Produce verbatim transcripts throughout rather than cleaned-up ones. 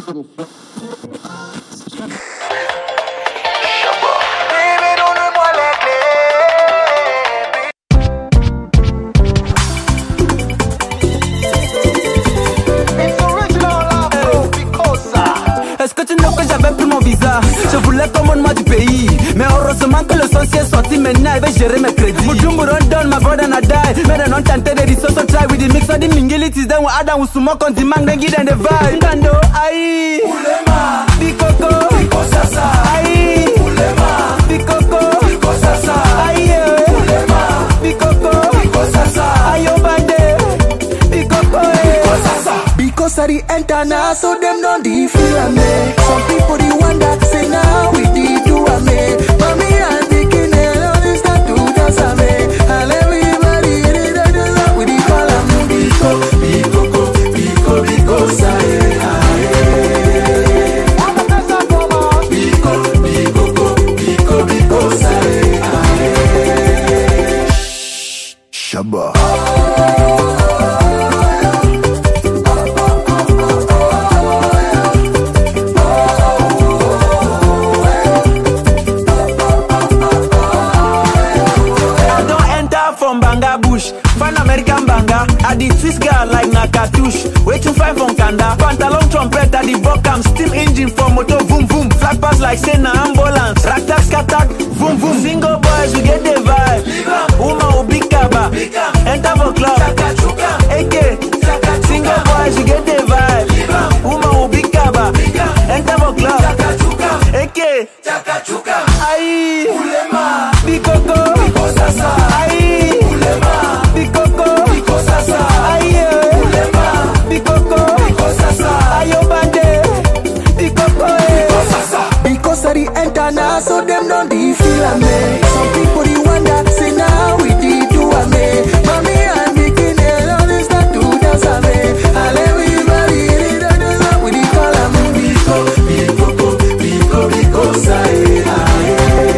Est-ce que tu know que j'avais pris mon visa? Je voulais commandement du pays, mais heureusement que le sorcier est sorti. Maintenant il va gérer mes crédits. Mujumbu run down, my brother na die. Mais they don't tenter the resource so try with the mix of the mingilities. Then we add and we smoke on the man, then give them the vibe. Ngando, aïe Ulema, Bikoko, Biko Sasa, aïe Ulema, Bikoko, Biko Sasa, aïe Ulema, Bikoko, Biko Sasa, aïe Obande, Bikoko, Biko Sasa. Because I the enter now, so them don't feel me. Some people they want that say now we did do a me. But me and the king only start to dance a me. And everybody they don't do that we the call a me. Biko, Biko, Biko, Biko, say aye. Biko, Biko, Biko, Biko, say aye. Shabba. Fan American banga, I the Swiss girl like Nakatush. Waiting five from Kanda, pantalon trumpet at the Vocam, steam engine for motor, boom boom. Flag pass like Sena ambulance, rack tack, scattack, boom boom. Single boys, we get the vibe. Uma ubikaba, enter for club. A K, single boys, we get the vibe. Uma ubikaba, enter for club. A K, aïe, Ulema, Bikoko, Biko Sasa, aïe, Ulema, Bikoko, Biko Sasa, aïe, Ulema, Bikoko, Biko Sasa, aïe Obande, Bikoko, Biko Sasa. Because I the enter now, so them don't feel me. Some people they wonder, say now we did do a me. But me and the king only start to dance a me. And everybody they don't do that we the call a me. Biko, Bikoko, Biko, Biko, say aye.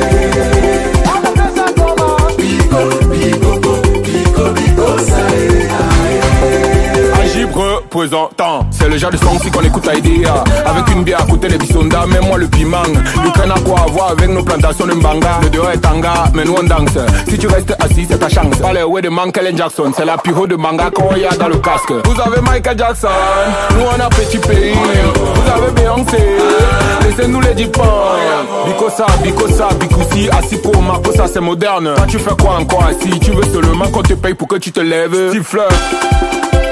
Représentant, c'est le genre de son si qu'on écoute à Idea. Avec une bière à côté des bisondas, même moi le piment. L'Ukraine a quoi à voir avec nos plantations de mbanga. Le dehors est tanga, mais nous on danse. Si tu restes assis, c'est ta chance. Pas les ouais de Michael Jackson, c'est la piro de manga qu'on y a dans le casque. Vous avez Michael Jackson, nous on a petit pays. Vous avez Beyoncé, laissez-nous les dipans. Bikosa, Bikosa, Bikousi, Asiko, Marcosa, c'est moderne. Quand tu fais quoi encore assis? Tu veux seulement qu'on te paye pour que tu te lèves. Siffleur.